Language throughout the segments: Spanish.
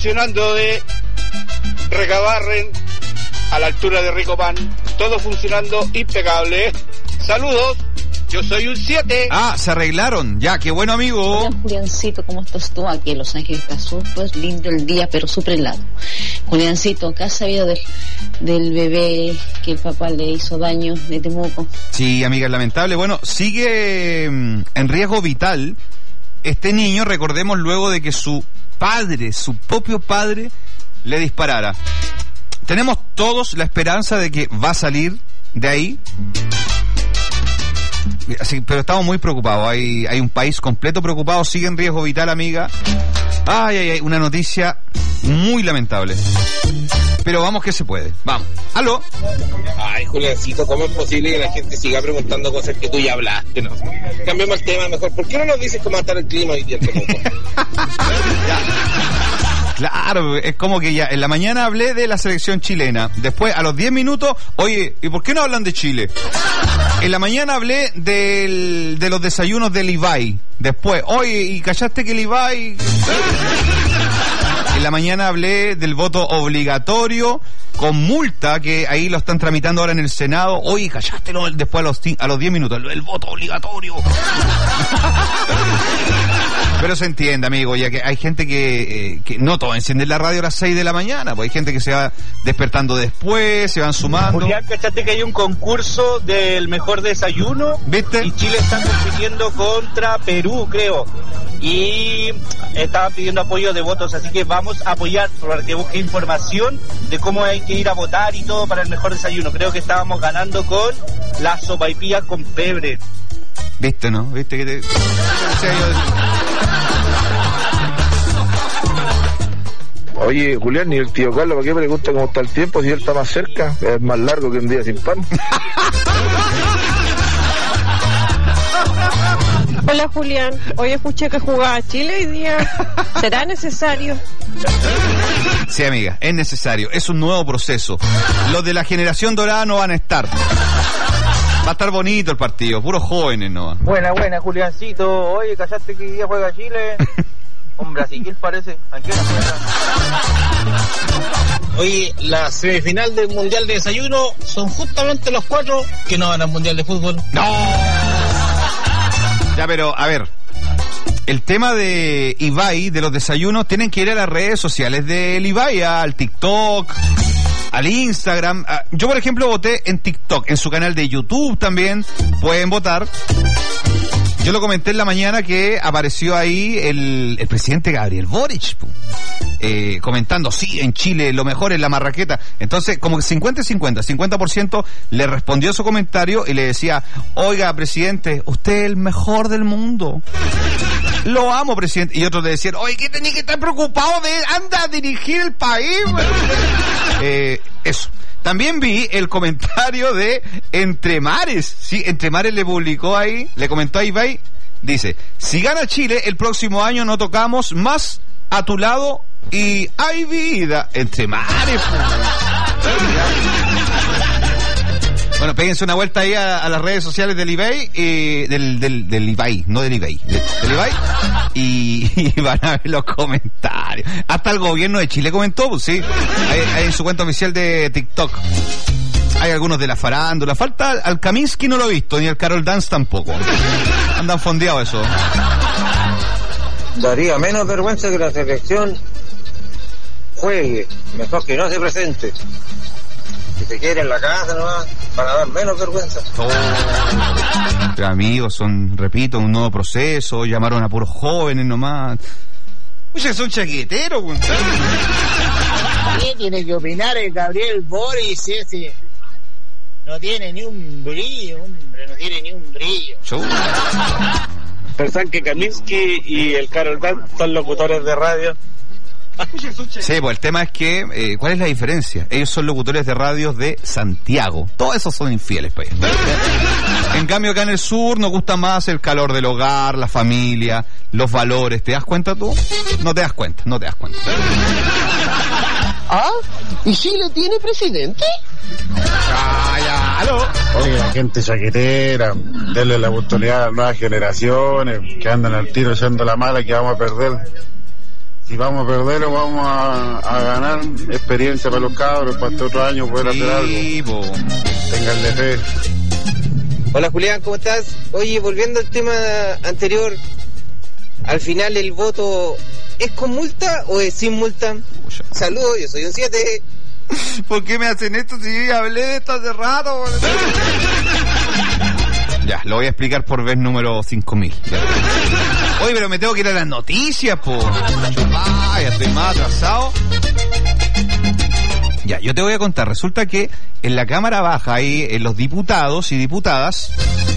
funcionando de Recabarren a la altura de Ricopan, todo funcionando impecable. Saludos, yo soy un 7. Ah, se arreglaron, ya, qué bueno, amigo. Hola, Juliancito, ¿cómo estás tú? Aquí en Los Ángeles está súper lindo el día, pero súper helado. Juliancito, ¿qué has sabido del bebé que el papá le hizo daño de Temuco? Sí, amiga, es lamentable. Bueno, sigue en riesgo vital este niño, recordemos, luego de que su propio padre, le disparara. Tenemos todos la esperanza de que va a salir de ahí. Así, pero estamos muy preocupados. Hay un país completo preocupado. Sigue en riesgo vital, amiga. Ay, una noticia muy lamentable. Pero vamos que se puede. Vamos. ¿Aló? Ay, Juliancito, ¿cómo es posible que la gente siga preguntando cosas que tú ya hablaste? No. Cambiemos el tema mejor. ¿Por qué no nos dices cómo va a estar el clima hoy día? Claro, es como que ya en la mañana hablé de la selección chilena. Después, a los 10 minutos, oye, ¿y por qué no hablan de Chile? En la mañana hablé de los desayunos del Ibai. Después, oye, ¿y callaste que el Ibai? En la mañana hablé del voto obligatorio con multa, que ahí lo están tramitando ahora en el Senado. Oye, callaste después a los 10 minutos, el voto obligatorio. Pero se entiende, amigo, ya que hay gente que no todo enciende la radio a las 6 de la mañana, pues hay gente que se va despertando después, se van sumando. Julián, ¿cachaste que hay un concurso del mejor desayuno? ¿Viste? Y Chile está compitiendo contra Perú, creo. Y estaban pidiendo apoyo de votos, así que vamos a apoyar para que busque información de cómo hay que ir a votar y todo para el mejor desayuno. Creo que estábamos ganando con la sopaipilla con pebre. ¿Viste, no? ¿Viste que te... Oye, Julián, ¿y el tío Carlos para qué pregunta cómo está el tiempo si él está más cerca? Es más largo que un día sin pan. Hola, Julián. Hoy escuché que jugaba Chile hoy día. ¿Será necesario? Sí, amiga, es necesario. Es un nuevo proceso. Los de la generación dorada no van a estar. Va a estar bonito el partido, puros jóvenes, ¿no? Buena, Juliancito. Oye, ¿callaste que hoy día juega Chile? Un Brasil parece. ¿A qué hora juega? Oye, la semifinal del Mundial de Desayuno son justamente los 4 que no van al Mundial de Fútbol. ¡No! Ya, pero, a ver, el tema de Ibai, de los desayunos, tienen que ir a las redes sociales del Ibai, al TikTok, al Instagram. Yo, por ejemplo, voté en TikTok, en su canal de YouTube también pueden votar. Yo lo comenté en la mañana que apareció ahí el presidente Gabriel Boric, comentando, sí, en Chile lo mejor es la marraqueta. Entonces, como que 50% le respondió su comentario y le decía, oiga, presidente, usted es el mejor del mundo. Lo amo, presidente. Y otros le decían, oye, ¿qué tenía que estar preocupado de anda a dirigir el país? Eso. También vi el comentario de Entre Mares. Sí, Entre Mares le publicó ahí, le comentó a Ibai, dice, si gana Chile, el próximo año no tocamos más a tu lado y hay vida. Entre Mares. Bueno, péguense una vuelta ahí a las redes sociales del Ibai, del Ibai, no del Ibai, del Ibai, y van a ver los comentarios. Hasta el gobierno de Chile comentó, pues sí, hay en su cuenta oficial de TikTok. Hay algunos de la farándula. Falta al Kaminsky, no lo he visto, ni al Carol Dance tampoco. Andan fondeados eso. Daría menos vergüenza que la selección juegue, mejor que no se presente. Si se quiere en la casa nomás, para dar menos vergüenza. Pero amigos, repito, un nuevo proceso, llamaron a puros jóvenes nomás. Oye, son chaqueteros. ¿Qué tiene que opinar el Gabriel Boric ese? No tiene ni un brillo, hombre, no tiene ni un brillo. Pensan que Kaminsky y el Carol Dance son locutores de radio. Sí, pues el tema es que, ¿cuál es la diferencia? Ellos son locutores de radios de Santiago. Todos esos son infieles para ellos. En cambio, acá en el sur nos gusta más el calor del hogar, la familia, los valores. ¿Te das cuenta tú? No te das cuenta. ¿Ah? ¿Y Chile tiene presidente? Ya, aló. Oye, la gente chaquetera, denle la oportunidad a las nuevas generaciones que andan al tiro echando la mala que vamos a perder. si vamos a perder o vamos a ganar, experiencia para los cabros, para este otro año poder hacer algo. Ténganle fe. Hola Julián, ¿cómo estás? Oye, volviendo al tema anterior, al final el voto ¿es con multa o es sin multa? Saludos, yo soy un 7. ¿Por qué me hacen esto si yo ya hablé de esto hace rato? Ya, lo voy a explicar por vez número 5000. Oye, pero me tengo que ir a las noticias, po. Ya estoy más atrasado. Ya, yo te voy a contar. Resulta que en la Cámara Baja, ahí, en los diputados y diputadas,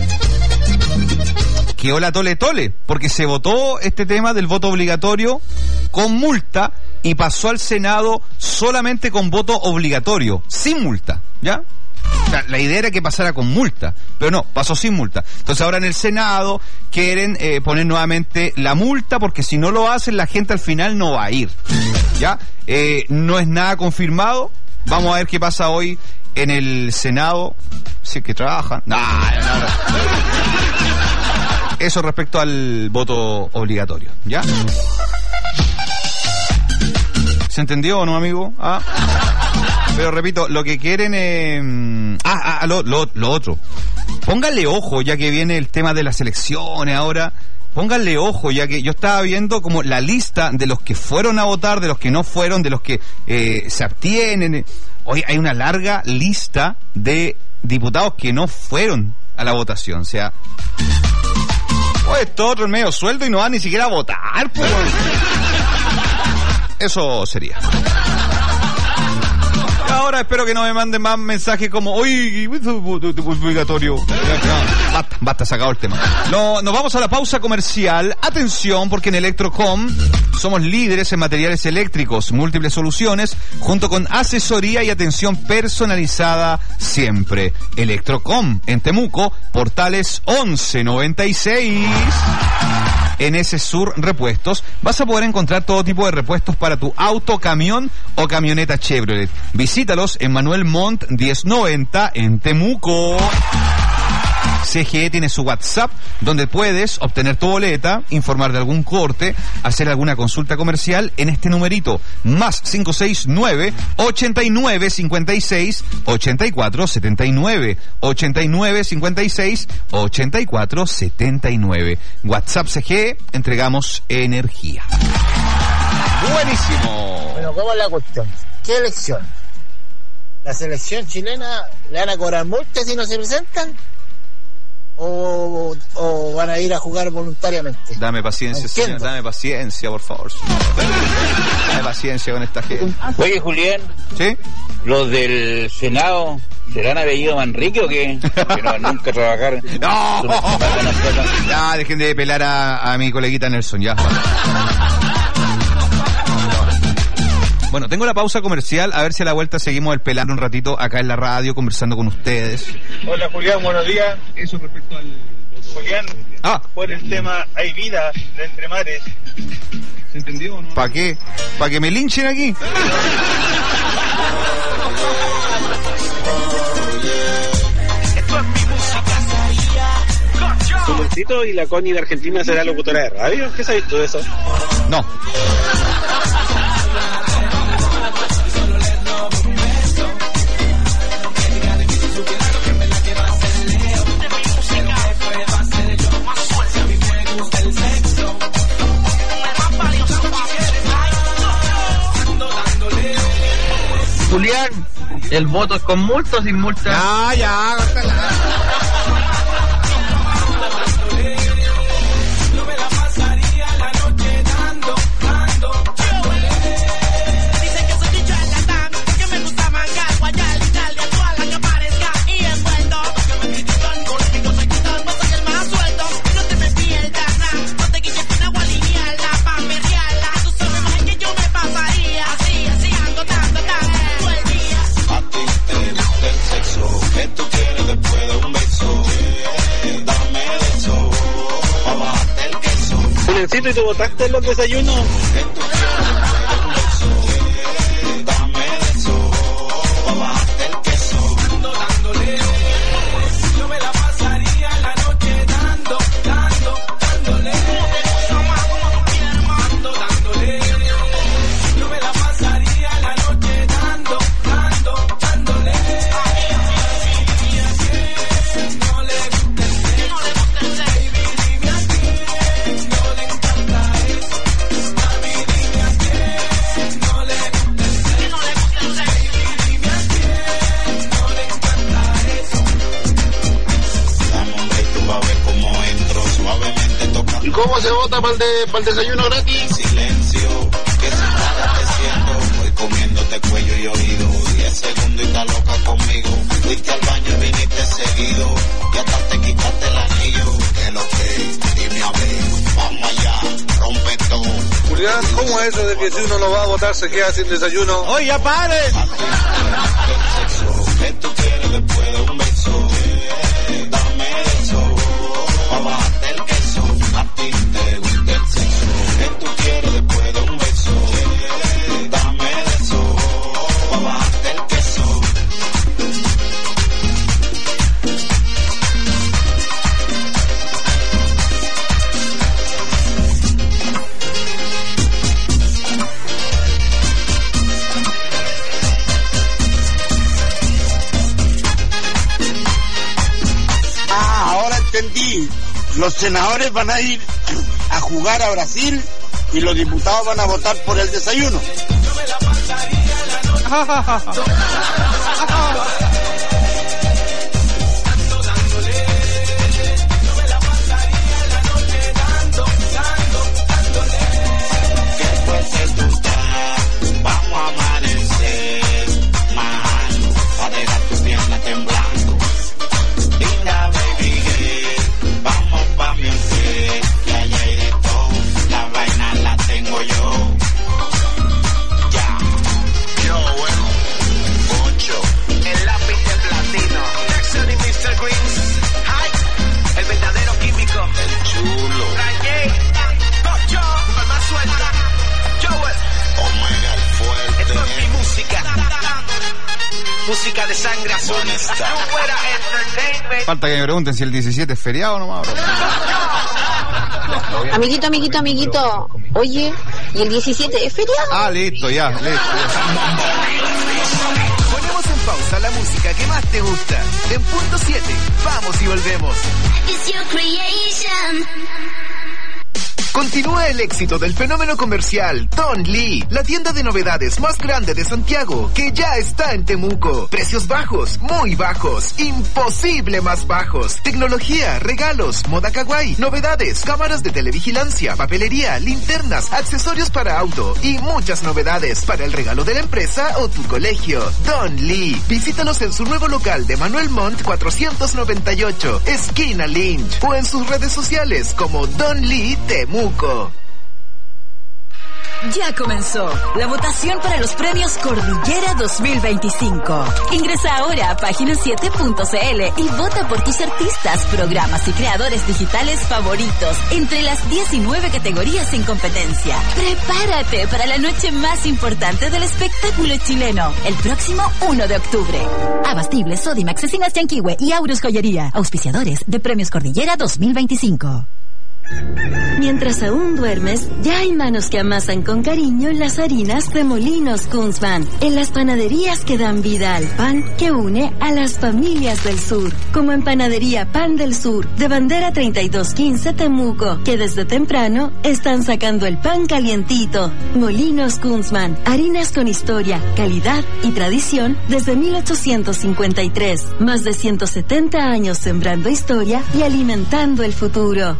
quedó la tole tole, porque se votó este tema del voto obligatorio con multa y pasó al Senado solamente con voto obligatorio, sin multa, ¿ya? O sea, la idea era que pasara con multa, pero no, pasó sin multa. Entonces ahora en el Senado quieren poner nuevamente la multa, porque si no lo hacen la gente al final no va a ir, ¿ya? No es nada confirmado, vamos a ver qué pasa hoy en el Senado, si es que trabajan. No. Eso respecto al voto obligatorio, ¿ya? ¿Se entendió o no, amigo? ¿Ah? Pero repito, lo que quieren es... lo otro. Pónganle ojo, ya que viene el tema de las elecciones ahora. Pónganle ojo, ya que yo estaba viendo como la lista de los que fueron a votar, de los que no fueron, de los que se abstienen. Hoy hay una larga lista de diputados que no fueron a la votación. O sea... esto otro es medio sueldo y no va ni siquiera a votar, pues. Eso sería. Y ahora espero que no me manden más mensajes como oye, obligatorio. Basta, sacado el tema. Nos vamos a la pausa comercial. Atención, porque en Electrocom somos líderes en materiales eléctricos, múltiples soluciones, junto con asesoría y atención personalizada siempre. Electrocom en Temuco, Portales 1196. En ese Sur Repuestos vas a poder encontrar todo tipo de repuestos para tu auto, camión o camioneta Chevrolet. Visítalos en Manuel Montt 1090 en Temuco. CGE tiene su WhatsApp donde puedes obtener tu boleta, informar de algún corte, hacer alguna consulta comercial en este numerito, más 569 89 56 84 79 89 56 84 79. WhatsApp CGE, entregamos energía. Buenísimo. Bueno, ¿cómo es la cuestión? ¿Qué elección? ¿La selección chilena le van a cobrar multas si no se presentan? ¿O van a ir a jugar voluntariamente? Dame paciencia, señor, dame paciencia, por favor. Dame paciencia con esta gente. Oye, Julián. ¿Sí? ¿Los del Senado serán apellido Manrique o qué? Que no, nunca trabajaron. ¡No! Ya, dejen de pelar a mi coleguita Nelson, ya. Bueno, tengo la pausa comercial, a ver si a la vuelta seguimos el pelar un ratito acá en la radio, conversando con ustedes. Hola Julián, buenos días. Eso respecto al... Julián, por el tema hay vida de entre mares. ¿Se entendió o no? ¿Para qué? ¿Para que me linchen aquí? Esto es mi música. ¿Soloncito y la Connie de Argentina será locutora de radio? ¿Qué sabes tú de eso? No. Julián, ¿el voto es con multa o sin multa? Ya. ¿Y tú votaste en los desayunos? ¿Cómo se vota para el desayuno gratis? Silencio, que sin nada te siento. Voy comiéndote cuello y oído. 10 segundos y está loca conmigo. Fuiste al baño y viniste seguido. Y hasta te quitaste el anillo. Que lo que, dime a ver, vamos allá, rompe todo. Julián, ¿cómo es eso de que si uno no va a votar se queda sin desayuno? ¡Oye, ya paren! ¿Qué tú quieres después de un beso? Dame eso, pa' bajarte el queso. A ti te gusta el sexo. ¿Qué tú quieres después de un beso? Dame eso, pa' bajarte el queso. Ahora entendí. Los senadores van a ir a jugar a Brasil y los diputados van a votar por el desayuno. Después de tu tal, vamos a amanecer, mano, a dejar tu pierna temblando. Linda baby girl, vamos pa' mi hotel, que allá hay de todo, la vaina la tengo yo. Ya, yo, bueno, Concho, el lápiz de platino, Jackson y Mr. Greens, hi, el verdadero químico, el chulo, Raye, Concho, palma suelta, Joel, Omega el fuerte, esto es mi música. Música de sangre azul. Falta que me pregunten si el 17 es feriado o no, bro. Amiguito. Oye, ¿y el 17 es feriado? Ah, listo, ya. Ponemos en pausa la música que más te gusta. En punto 7, vamos y volvemos. It's your creation. Continúa el éxito del fenómeno comercial Don Lee, la tienda de novedades más grande de Santiago, que ya está en Temuco. Precios bajos, muy bajos, imposible más bajos. Tecnología, regalos, moda kawaii, novedades, cámaras de televigilancia, papelería, linternas, accesorios para auto y muchas novedades para el regalo de la empresa o tu colegio. Don Lee. Visítanos en su nuevo local de Manuel Montt 498, esquina Lynch, o en sus redes sociales como Don Lee Temuco. Ya comenzó la votación para los premios Cordillera 2025. Ingresa ahora a página7.cl y vota por tus artistas, programas y creadores digitales favoritos entre las 19 categorías en competencia. Prepárate para la noche más importante del espectáculo chileno, el próximo 1 de octubre. Abastible, Sodimac, Cecinas Yanquihue y Aurus Joyería, auspiciadores de Premios Cordillera 2025. Mientras aún duermes, ya hay manos que amasan con cariño las harinas de Molinos Kunzman, en las panaderías que dan vida al pan que une a las familias del sur, como en Panadería Pan del Sur, de Bandera 3215 Temuco, que desde temprano están sacando el pan calientito. Molinos Kunzman, harinas con historia, calidad y tradición desde 1853, más de 170 años sembrando historia y alimentando el futuro.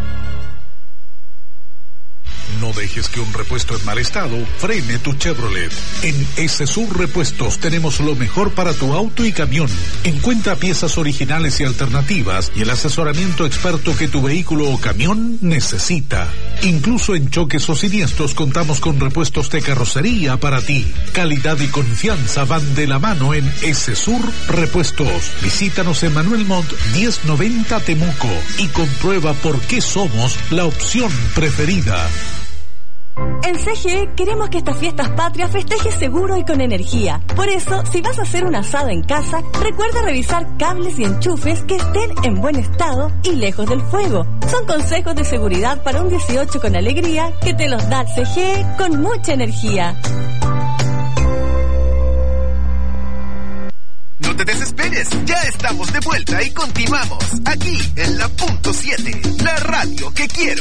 No dejes que un repuesto en mal estado frene tu Chevrolet. En S-Sur Repuestos tenemos lo mejor para tu auto y camión. Encuentra piezas originales y alternativas y el asesoramiento experto que tu vehículo o camión necesita. Incluso en choques o siniestros contamos con repuestos de carrocería para ti. Calidad y confianza van de la mano en S-Sur Repuestos. Visítanos en Manuel Montt 1090 Temuco y comprueba por qué somos la opción preferida. En CGE queremos que estas fiestas patrias festejes seguro y con energía. Por eso, si vas a hacer un asado en casa, recuerda revisar cables y enchufes que estén en buen estado y lejos del fuego. Son consejos de seguridad para un 18 con alegría que te los da CGE con mucha energía. No te desesperes, ya estamos de vuelta y continuamos aquí en la punto 7, la radio que quiero.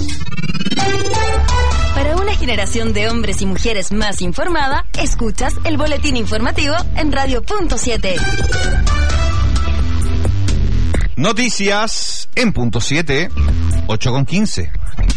Para una generación de hombres y mujeres más informada, escuchas el boletín informativo en Radio Punto 7. Noticias en punto 7, 8:15.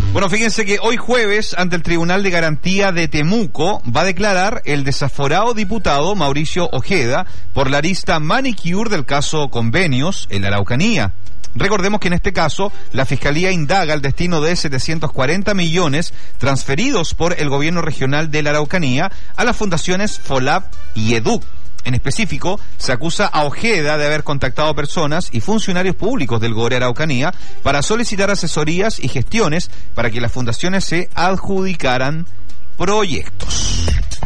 Bueno, fíjense que hoy jueves, ante el Tribunal de Garantía de Temuco, va a declarar el desaforado diputado Mauricio Ojeda por la arista manicure del caso Convenios en la Araucanía. Recordemos que en este caso, la Fiscalía indaga el destino de 740 millones transferidos por el gobierno regional de la Araucanía a las fundaciones FOLAP y EDUC. En específico, se acusa a Ojeda de haber contactado personas y funcionarios públicos del GORE Araucanía para solicitar asesorías y gestiones para que las fundaciones se adjudicaran proyectos.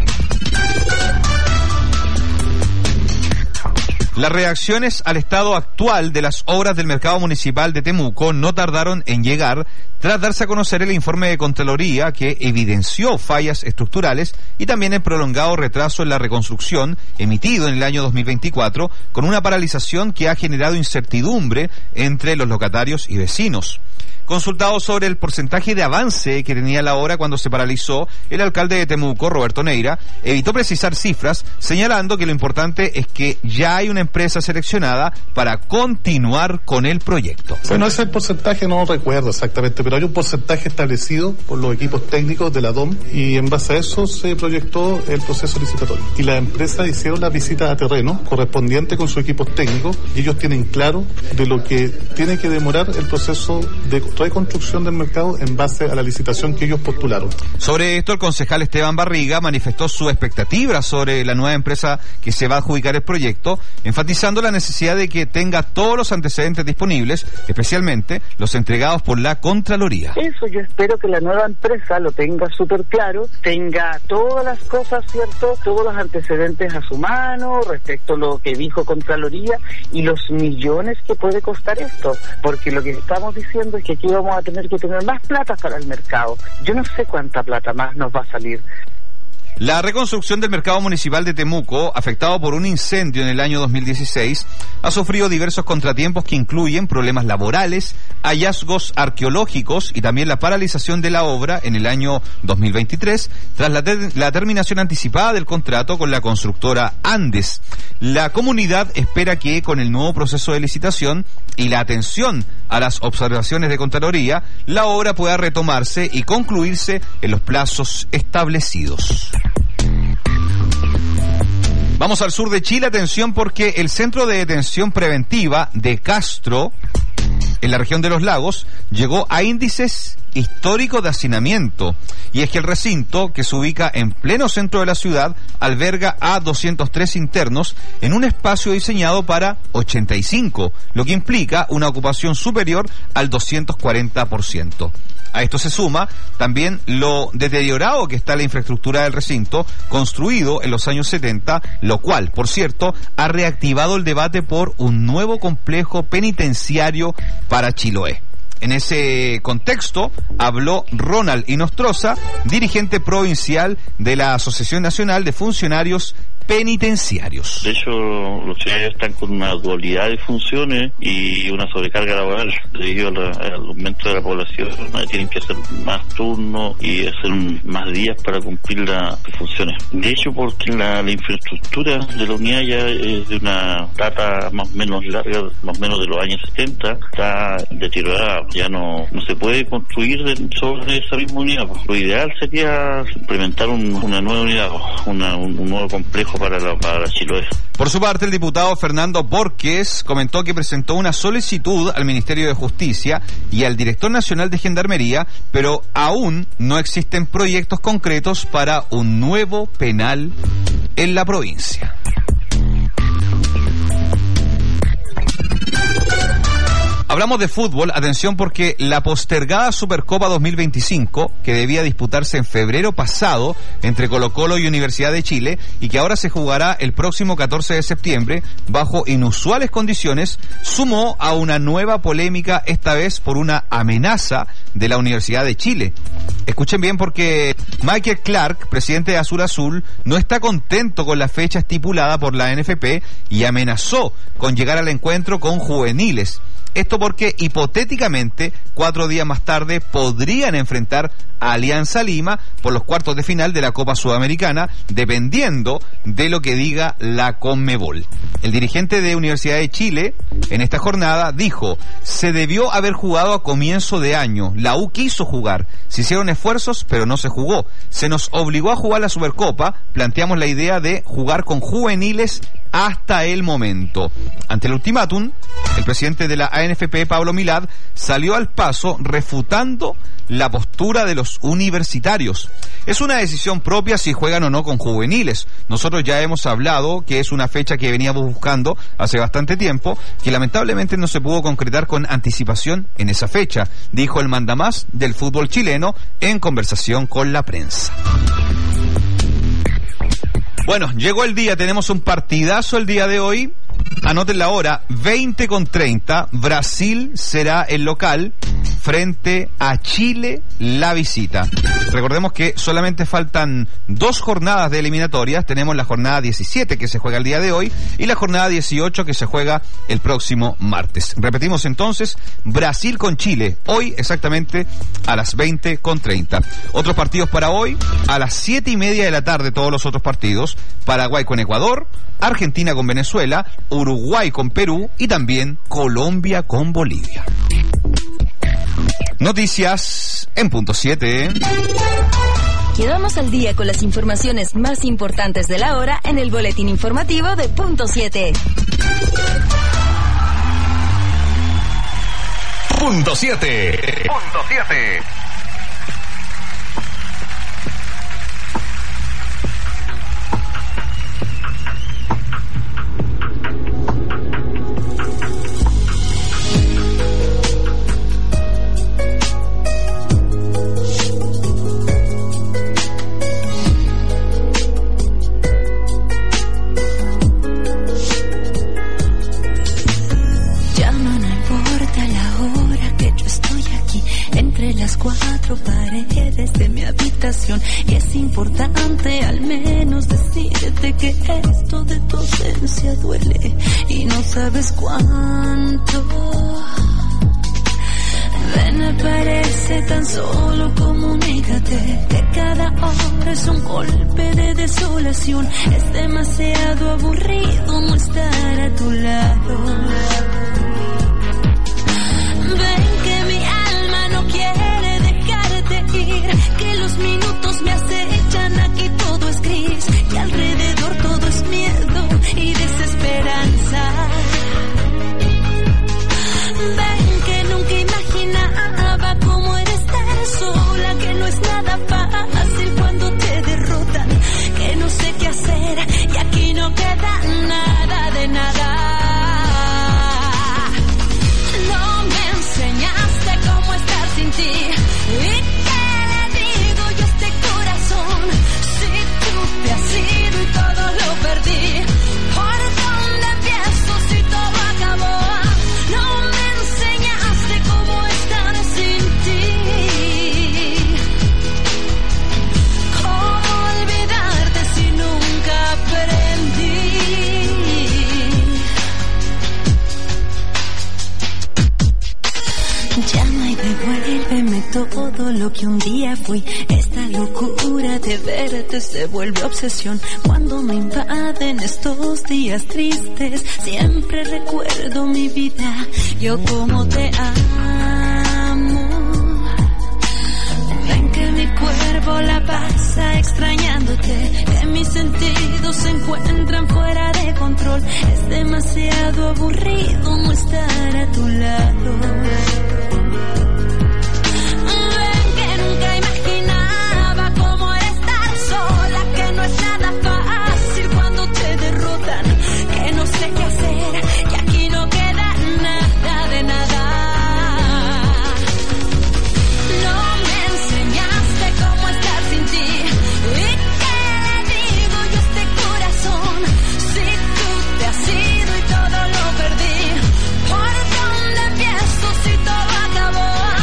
Las reacciones al estado actual de las obras del mercado municipal de Temuco no tardaron en llegar tras darse a conocer el informe de Contraloría que evidenció fallas estructurales y también el prolongado retraso en la reconstrucción emitido en el año 2024 con una paralización que ha generado incertidumbre entre los locatarios y vecinos. Consultado sobre el porcentaje de avance que tenía la obra cuando se paralizó, el alcalde de Temuco, Roberto Neira, evitó precisar cifras, señalando que lo importante es que ya hay una empresa seleccionada para continuar con el proyecto. Bueno, ese porcentaje no lo recuerdo exactamente, pero hay un porcentaje establecido por los equipos técnicos de la DOM y en base a eso se proyectó el proceso licitatorio. Y las empresas hicieron la visita a terreno correspondiente con sus equipos técnicos y ellos tienen claro de lo que tiene que demorar el proceso de reconstrucción del mercado en base a la licitación que ellos postularon. Sobre esto, el concejal Esteban Barriga manifestó su expectativa sobre la nueva empresa que se va a adjudicar el proyecto, enfatizando la necesidad de que tenga todos los antecedentes disponibles, especialmente los entregados por la Contraloría. Eso yo espero que la nueva empresa lo tenga súper claro, tenga todas las cosas, ¿cierto? Todos los antecedentes a su mano respecto a lo que dijo Contraloría y los millones que puede costar esto, porque lo que estamos diciendo es que aquí vamos a tener que tener más plata para el mercado. Yo no sé cuánta plata más nos va a salir. La reconstrucción del mercado municipal de Temuco, afectado por un incendio en el año 2016, ha sufrido diversos contratiempos que incluyen problemas laborales, hallazgos arqueológicos y también la paralización de la obra en el año 2023 tras la terminación anticipada del contrato con la constructora Andes. La comunidad espera que con el nuevo proceso de licitación y la atención a las observaciones de Contraloría, la obra pueda retomarse y concluirse en los plazos establecidos. Vamos al sur de Chile, atención porque el Centro de Detención Preventiva de Castro, en la región de los lagos, llegó a índices históricos de hacinamiento. Y es que el recinto, que se ubica en pleno centro de la ciudad, alberga a 203 internos en un espacio diseñado para 85, lo que implica una ocupación superior al 240%. A esto se suma también lo deteriorado que está la infraestructura del recinto, construido en los años 70, lo cual, por cierto, ha reactivado el debate por un nuevo complejo penitenciario para Chiloé. En ese contexto habló Ronald Inostroza, dirigente provincial de la Asociación Nacional de Funcionarios Penitenciarios. De hecho, los funcionarios están con una dualidad de funciones y una sobrecarga laboral debido al aumento de la población. Tienen que hacer más turnos y hacer más días para cumplir las funciones. De hecho, porque la infraestructura de la unidad ya es de una data más o menos larga, más o menos de los años 70, está deteriorada. Ya no se puede construir sobre esa misma unidad. Lo ideal sería implementar una nueva unidad, un nuevo complejo para Chiloé. Por su parte, el diputado Fernando Borges comentó que presentó una solicitud al Ministerio de Justicia y al Director Nacional de Gendarmería, pero aún no existen proyectos concretos para un nuevo penal en la provincia. Hablamos de fútbol, atención porque la postergada Supercopa 2025, que debía disputarse en febrero pasado entre Colo-Colo y Universidad de Chile, y que ahora se jugará el próximo 14 de septiembre, bajo inusuales condiciones, sumó a una nueva polémica, esta vez por una amenaza de la Universidad de Chile. Escuchen bien porque Michael Clark, presidente de Azul Azul, no está contento con la fecha estipulada por la NFP y amenazó con llegar al encuentro con juveniles. Esto porque hipotéticamente 4 días más tarde podrían enfrentar a Alianza Lima por los cuartos de final de la Copa Sudamericana, dependiendo de lo que diga la Conmebol. El dirigente de Universidad de Chile en esta jornada dijo: se debió haber jugado a comienzo de año, la U quiso jugar, se hicieron esfuerzos pero no se jugó, se nos obligó a jugar la Supercopa, planteamos la idea de jugar con juveniles hasta el momento. Ante el ultimátum, el presidente de la ANFP, Pablo Milad, salió al paso refutando la postura de los universitarios. Es una decisión propia si juegan o no con juveniles. Nosotros ya hemos hablado que es una fecha que veníamos buscando hace bastante tiempo, que lamentablemente no se pudo concretar con anticipación en esa fecha, dijo el mandamás del fútbol chileno en conversación con la prensa. Bueno, llegó el día, tenemos un partidazo el día de hoy. Anoten la hora, 20:30, Brasil será el local frente a Chile la visita. Recordemos que solamente faltan 2 jornadas de eliminatorias. Tenemos la jornada 17 que se juega el día de hoy y la jornada 18 que se juega el próximo martes. Repetimos entonces, Brasil con Chile, hoy exactamente a las 20:30. Otros partidos para hoy, a las 7:30 de la tarde todos los otros partidos: Paraguay con Ecuador, Argentina con Venezuela, Uruguay con Perú y también Colombia con Bolivia. Noticias en punto 7. Quedamos al día con las informaciones más importantes de la hora en el boletín informativo de punto 7. Punto 7. Punto 7. Las 4 paredes de mi habitación, y es importante al menos decirte que esto de tu ausencia duele y no sabes cuánto. Ven, aparece tan solo, comunícate que cada hora es un golpe de desolación. Es demasiado aburrido no estar a tu lado. Ven que mi alma no quiere dejarte ir, que los minutos me acechan, aquí todo es gris y alrededor todo es miedo y desesperanza. Ven que nunca imaginaba cómo era estar sola, que no es nada fácil cuando te derrotan, que no sé qué hacer y aquí no queda nada de nada. No me enseñaste cómo estar sin ti, y qué le digo yo a este corazón si tú te has ido y todo lo perdí. ¿Por dónde empiezo si todo acabó? No me enseñaste cómo estar sin ti, cómo olvidarte si nunca aprendí. Llama y devuélveme todo lo que un día fui. Esta locura de verte se vuelve obsesión. Cuando me invaden estos días tristes, siempre recuerdo mi vida, yo como te amo. Ven que mi cuerpo la pasa extrañándote, que mis sentidos se encuentran fuera de control. Es demasiado aburrido no estar a tu lado. Nunca imaginaba cómo era estar sola, que no es nada fácil cuando te derrotan, que no sé qué hacer y aquí no queda nada de nada. No me enseñaste cómo estar sin ti, y qué le digo yo a este corazón si tú te has ido y todo lo perdí. ¿Por dónde empiezo si todo acabó?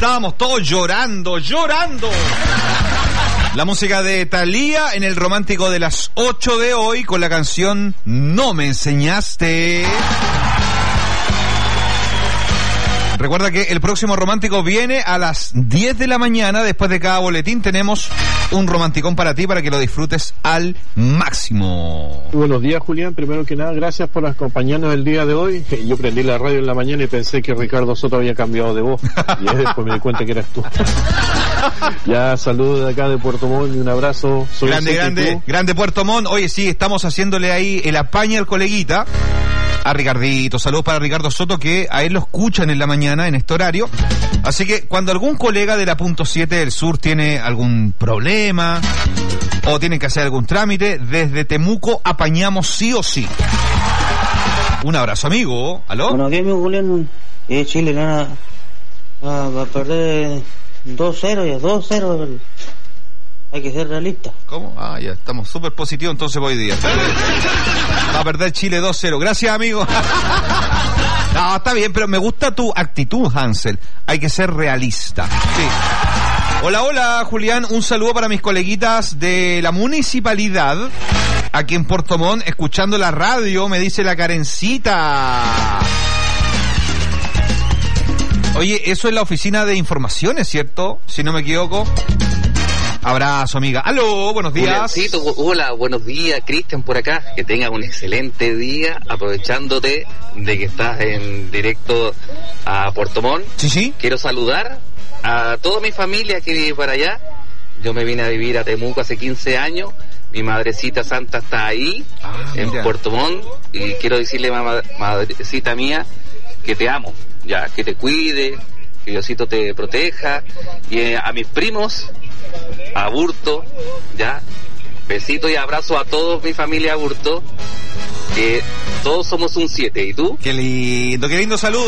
estábamos todos llorando. La música de Thalía en el romántico de las 8 de hoy con la canción No me enseñaste. Recuerda que el próximo romántico viene a las 10 de la mañana. Después de cada boletín tenemos un romanticón para ti, para que lo disfrutes al máximo. Buenos días, Julián. Primero que nada, gracias por acompañarnos el día de hoy. Yo prendí la radio en la mañana y pensé que Ricardo Soto había cambiado de voz. Y después me di cuenta que eras tú. Ya, saludos de acá de Puerto Montt y un abrazo. Soy grande Puerto Montt. Oye, sí, estamos haciéndole ahí el apañe al coleguita. A Ricardito, saludos para Ricardo Soto, que a él lo escuchan en la mañana en este horario. Así que cuando algún colega de la punto 7 del sur tiene algún problema o tienen que hacer algún trámite, desde Temuco apañamos sí o sí. Un abrazo, amigo. ¿Aló? Buenos días, amigo Julián. Chile va a perder 2-0 y 2-0. Hay que ser realista. ¿Cómo? Ya estamos súper positivos entonces hoy día. Va a perder Chile 2-0. Gracias, amigo. No, está bien, pero me gusta tu actitud, Hansel. Hay que ser realista. Sí. Hola, Julián. Un saludo para mis coleguitas de la municipalidad, aquí en Puerto Montt, escuchando la radio, me dice la Karencita. Oye, eso es la oficina de informaciones, ¿cierto? Si no me equivoco. Abrazo, amiga. Aló, buenos días. Juliancito, hola, buenos días, Cristian por acá. Que tengas un excelente día, aprovechándote de que estás en directo a Puerto Montt. Sí. Quiero saludar a toda mi familia que vive para allá. Yo me vine a vivir a Temuco hace 15 años. Mi madrecita santa está ahí, en Puerto Montt. Y quiero decirle, madrecita mía, que te amo, ya, que te cuide, que Diosito te proteja. Y a mis primos, a Burto, ya, besito y abrazo a toda mi familia Burto, que todos somos un 7. ¿Y tú? Qué lindo saludo,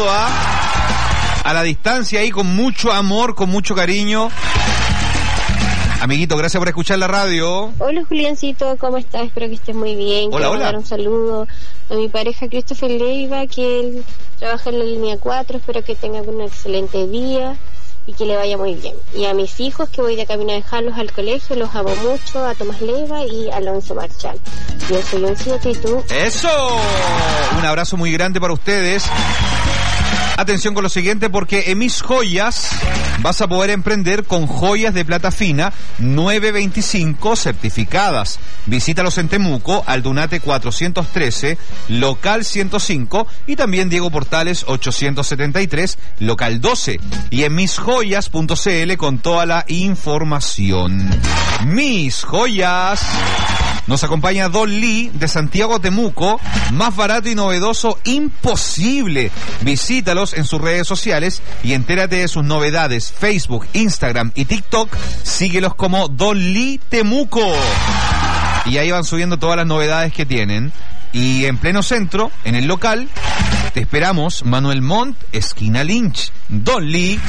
a la distancia ahí, con mucho amor, con mucho cariño. Amiguito, gracias por escuchar la radio. Hola, Juliancito, ¿cómo estás? Espero que estés muy bien. Quiero mandar un saludo a mi pareja Christopher Leiva, que él trabaja en la línea 4. Espero que tenga un excelente día y que le vaya muy bien. Y a mis hijos, que voy de camino a dejarlos al colegio, los amo mucho, a Tomás Leiva y a Alonso Marchal. Yo soy un 7 y tú. ¡Eso! Un abrazo muy grande para ustedes. Atención con lo siguiente, porque en Mis Joyas vas a poder emprender con joyas de plata fina 925 certificadas. Visítalos en Temuco, Aldunate 413, local 105, y también Diego Portales 873, local 12. Y en misjoyas.cl con toda la información. Mis Joyas. Nos acompaña Don Lee de Santiago a Temuco, más barato y novedoso imposible. Visítalos en sus redes sociales y entérate de sus novedades. Facebook, Instagram y TikTok, síguelos como Don Lee Temuco. Y ahí van subiendo todas las novedades que tienen. Y en pleno centro, en el local, te esperamos, Manuel Montt, esquina Lynch. Don Lee.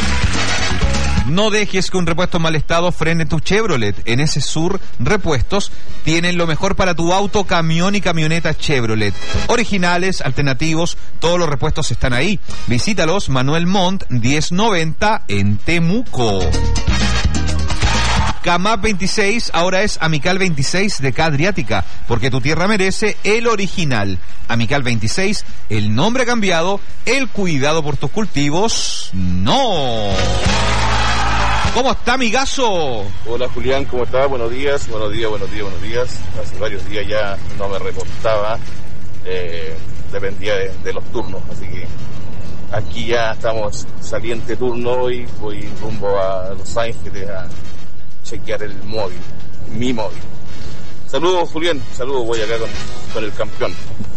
No dejes que un repuesto en mal estado frene tu Chevrolet. En ese Sur Repuestos tienen lo mejor para tu auto, camión y camioneta Chevrolet. Originales, alternativos, todos los repuestos están ahí. Visítalos, Manuel Montt, 1090 en Temuco. Camap 26 ahora es Amical 26 de K Adriática, porque tu tierra merece el original. Amical 26, el nombre ha cambiado, el cuidado por tus cultivos, no. ¿Cómo está, amigazo? Hola, Julián, ¿cómo está? Buenos días. Hace varios días ya no me reportaba, dependía de los turnos, así que aquí ya estamos saliente turno hoy, voy rumbo a Los Ángeles a chequear el móvil, mi móvil. Saludos, Julián, saludos, voy acá con el campeón.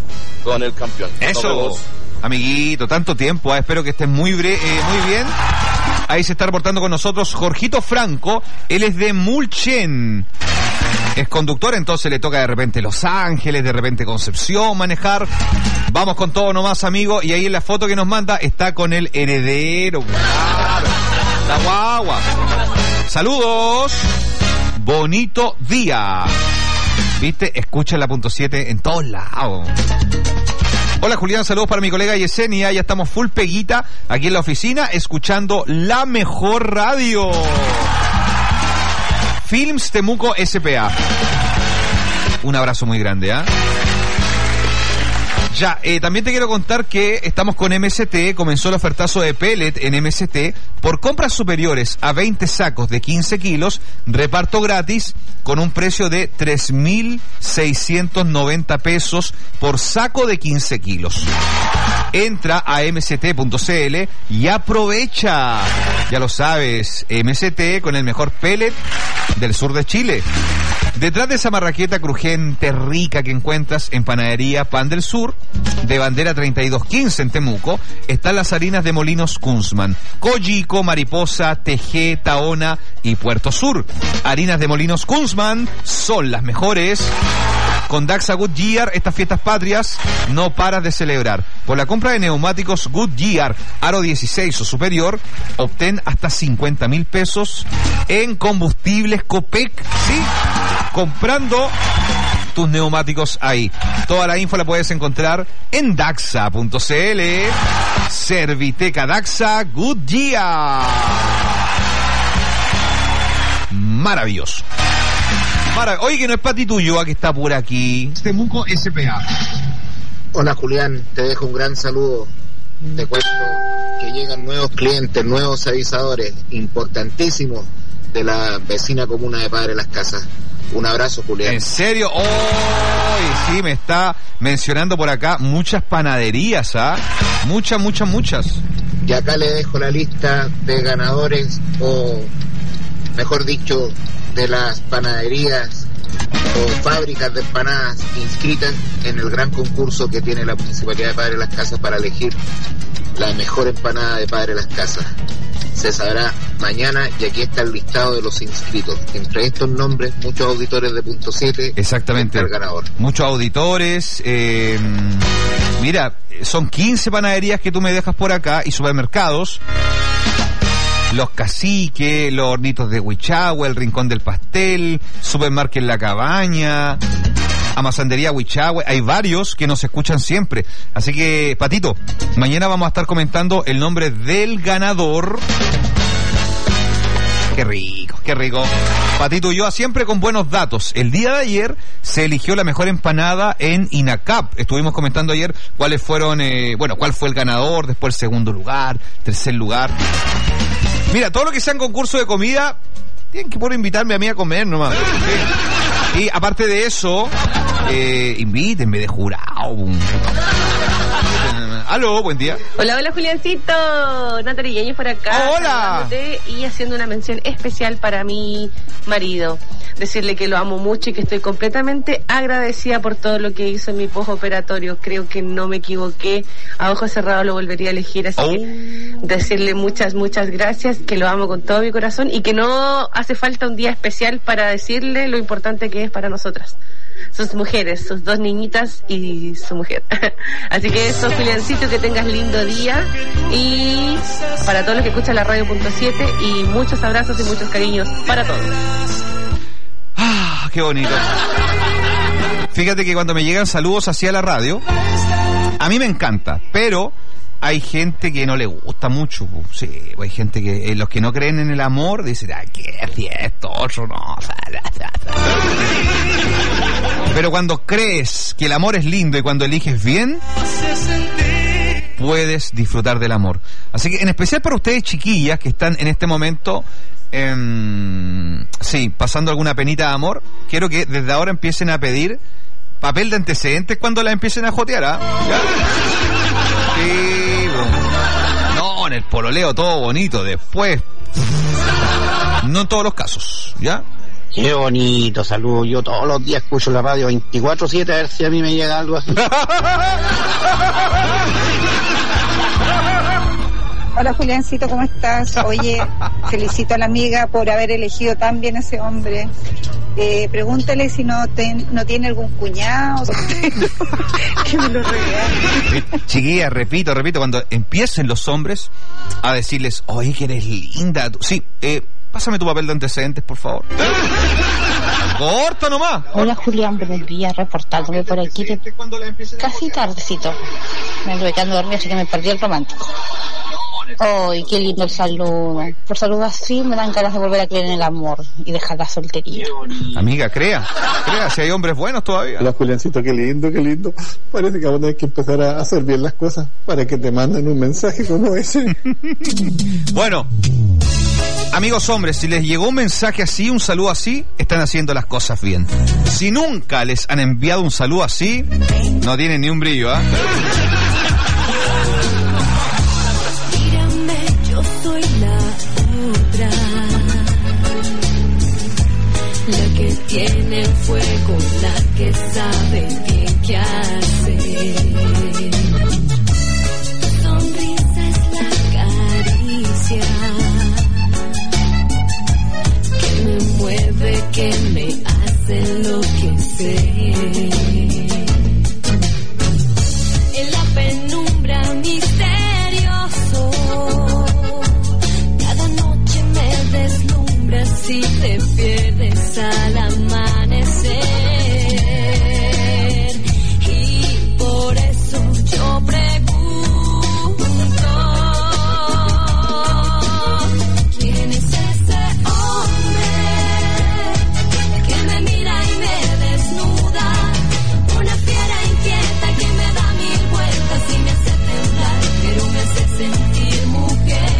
Eso, amiguito, tanto tiempo, espero que estés muy bien. Ahí se está reportando con nosotros Jorgito Franco, él es de Mulchen. Es conductor, entonces le toca de repente Los Ángeles, de repente Concepción manejar. Vamos con todo nomás, amigo. Y ahí en la foto que nos manda está con el heredero. Claro. La guagua. Saludos. Bonito día. ¿Viste? Escucha la punto 7 en todos lados. Hola Julián, saludos para mi colega Yesenia, ya estamos full peguita aquí en la oficina, escuchando la mejor radio. Films Temuco S.p.A. Un abrazo muy grande, ¿ah? Ya, también te quiero contar que estamos con MST, comenzó el ofertazo de pellet en MST, por compras superiores a 20 sacos de 15 kilos, reparto gratis con un precio de 3.690 pesos por saco de 15 kilos. Entra a mst.cl y aprovecha. Ya lo sabes, MST con el mejor pellet del sur de Chile. Detrás de esa marraqueta crujiente, rica que encuentras en Panadería Pan del Sur, de bandera 3215 en Temuco, están las harinas de Molinos Kunzman, Coyico, Mariposa, Tejé, Taona y Puerto Sur. Harinas de Molinos Kunzman son las mejores. Con Daxa Goodyear, estas fiestas patrias no paras de celebrar. Por la compra de neumáticos Goodyear aro 16 o superior, obtén hasta 50.000 pesos en combustibles Copec, ¿sí? Comprando tus neumáticos ahí. Toda la info la puedes encontrar en daxa.cl. Serviteca Daxa Goodyear. Maravilloso. Oye, que no es Pati Tuyo, que está por aquí. Temuco S.p.A. Hola Julián, te dejo un gran saludo. Te cuento que llegan nuevos clientes, nuevos avisadores importantísimos de la vecina comuna de Padre Las Casas. Un abrazo, Julián. ¿En serio? ¡Oh! Sí, me está mencionando por acá muchas panaderías, ¿ah? Muchas. Y acá le dejo la lista de ganadores, o mejor dicho, de las panaderías o fábricas de empanadas inscritas en el gran concurso que tiene la Municipalidad de Padre Las Casas para elegir la mejor empanada de Padre Las Casas. Se sabrá mañana y aquí está el listado de los inscritos. Entre estos nombres, muchos auditores de Punto 7. Exactamente. El ganador. Muchos auditores. Mira, son 15 panaderías que tú me dejas por acá y supermercados. Los Caciques, los Hornitos de Huichagua, el Rincón del Pastel, Supermarket La Cabaña, Amasandería Huichagua. Hay varios que nos escuchan siempre. Así que, Patito, mañana vamos a estar comentando el nombre del ganador. Qué rico. Patito Ulloa siempre con buenos datos. El día de ayer se eligió la mejor empanada en INACAP. Estuvimos comentando ayer cuáles fueron, cuál fue el ganador, después el segundo lugar, tercer lugar. Mira, todo lo que sea en concurso de comida, tienen que poder invitarme a mí a comer nomás. Y aparte de eso, invítenme de jurado. Aló, buen día. Hola, Juliancito. Natalie Yañez por acá. Hola. Y haciendo una mención especial para mi marido. Decirle que lo amo mucho y que estoy completamente agradecida por todo lo que hizo en mi postoperatorio. Creo que no me equivoqué. A ojo cerrado lo volvería a elegir. Así que decirle muchas gracias, que lo amo con todo mi corazón y que no hace falta un día especial para decirle lo importante que es para nosotras. Sus mujeres, sus dos niñitas y su mujer. Así que eso, Juliancito, que tengas lindo día. Y para todos los que escuchan la radio Punto 7, y muchos abrazos y muchos cariños para todos. Ah, qué bonito. Fíjate que cuando me llegan saludos hacia la radio, a mí me encanta, pero hay gente que no le gusta mucho. Sí, hay gente que, los que no creen en el amor, dicen, ¿qué es esto? Otro no. Pero cuando crees que el amor es lindo y cuando eliges bien, puedes disfrutar del amor. Así que en especial para ustedes, chiquillas, que están en este momento pasando alguna penita de amor, quiero que desde ahora empiecen a pedir papel de antecedentes cuando la empiecen a jotear, ¿ah? Sí, no, en el pololeo todo bonito, después no en todos los casos, ¿ya? Qué bonito, saludo. Yo todos los días escucho la radio 24/7 a ver si a mí me llega algo así. Hola Juliancito, ¿cómo estás? Oye, felicito a la amiga por haber elegido tan bien ese hombre. Pregúntale si no tiene algún cuñado que me lo regale. Chiquilla, repito, cuando empiecen los hombres a decirles, oye, que eres linda. Sí, Pásame tu papel de antecedentes, por favor. Corta nomás. Hola Julián, buenos días, reportándome por aquí casi tardecito. Me estuve quedando dormido, así que me perdí el romántico. ¡Ay, qué lindo el saludo! Por salud así me dan ganas de volver a creer en el amor y dejar la soltería. Amiga, crea, si hay hombres buenos todavía. Hola Juliancito, qué lindo, qué lindo. Parece que ahora hay que empezar a hacer bien las cosas para que te manden un mensaje como ese. Bueno, amigos hombres, si les llegó un mensaje así, un saludo así, están haciendo las cosas bien. Si nunca les han enviado un saludo así, no tienen ni un brillo, ¿ah? Yo soy la otra, la que tiene fuego, la que sabe bien qué hacer. Tu sonrisa es la caricia que me mueve, que me hace enloquecer. En la penumbra misterioso, cada noche me deslumbras y te pierdes al amanecer. Y por eso yo pregunto, ¿quién es ese hombre que me mira y me desnuda? Una fiera inquieta que me da mil vueltas y me hace temblar, pero me hace sentir mujer.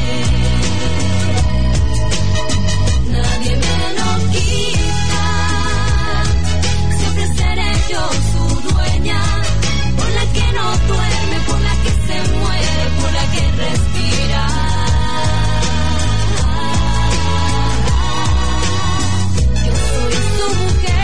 Nadie me lo quita, siempre seré yo su dueña, por la que no duerme, por la que se muere, por la que respira. Yo soy su mujer.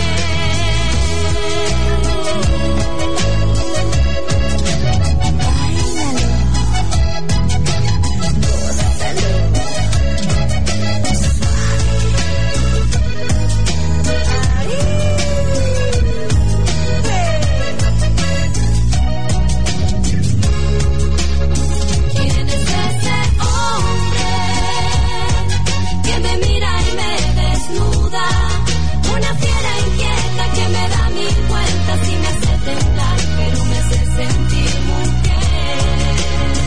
¿Quién es ese hombre que me mira y me desnuda? Una fiera inquieta que me da mil vueltas y me hace temblar, pero me hace sentir mujer.